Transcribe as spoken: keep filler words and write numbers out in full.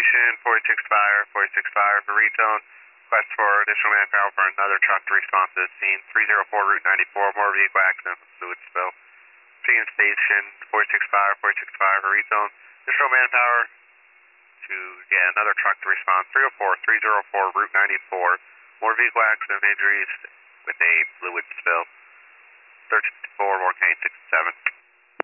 Station, forty-six fire, forty-six fire for retone. Request for additional manpower for another truck to respond to the scene. three oh four Route ninety-four, more vehicle accident with fluid spill. Station Station, forty-six fire, forty-six fire for retone. Additional manpower to get another truck to respond. three oh four, three oh four Route ninety-four, more vehicle accident injuries with a fluid spill. thirteen four, more K six seven.